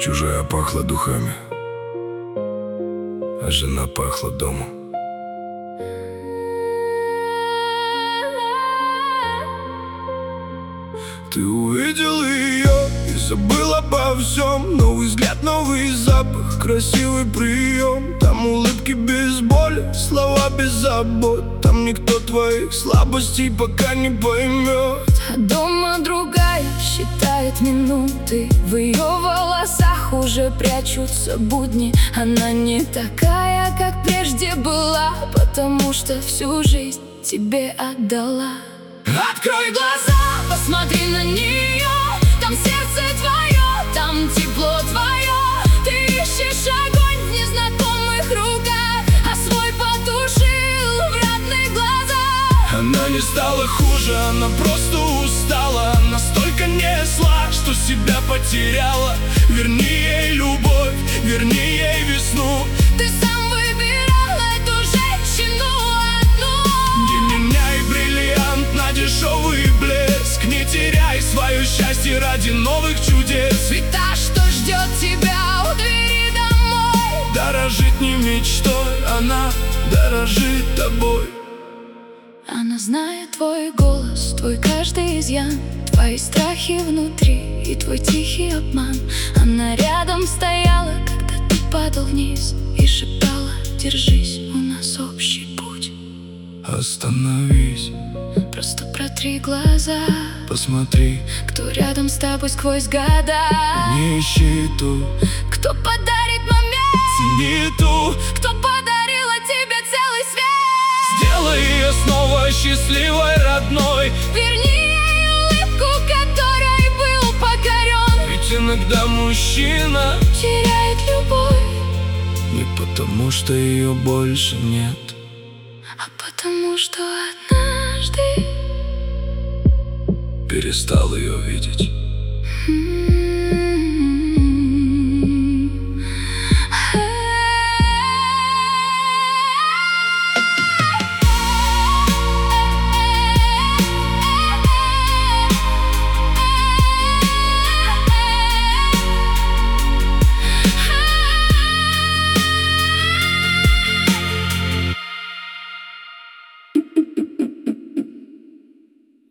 Чужая пахла духами, а жена пахла домом. Ты увидел ее и забыл обо всем. Новый взгляд, новый запах, красивый прием. Там улыбки без боли, слова без забот. Там никто твоих слабостей пока не поймет. А дома другая считает минуты. В ее волосах уже прячутся будни. Она не такая, как прежде была, потому что всю жизнь тебе отдала. Открой глаза, посмотри на нее. Там сердце твое, там тепло твое. Ты ищешь огонь в незнакомых руках, а свой потушил в родных глазах. Она не стала хуже, она просто устала. Настолько несла, что себя потеряла. Верни ей любовь, верни ей весну. Ты сам выбирал эту женщину одну. Не меняй бриллиант на дешевый блеск. Не теряй свое счастье ради новых чудес. Ведь та, что ждет тебя у двери домой, дорожит не мечтой, она дорожит тобой. она знает твой голос, твой каждый изъян, твои страхи внутри и твой тихий обман. Она рядом стояла, когда ты падал вниз, и шептала: держись, у нас общий путь. Остановись, просто протри глаза, посмотри, кто рядом с тобой сквозь года. не ищи ту, кто подарит момент, цени ту, кто подарила тебе целый свет. сделай ее снова счастливой, родной. Верни ей улыбку, которой был покорен. Ведь иногда мужчина Теряет любовь, не потому, что ее больше нет, а потому что однажды перестал ее видеть.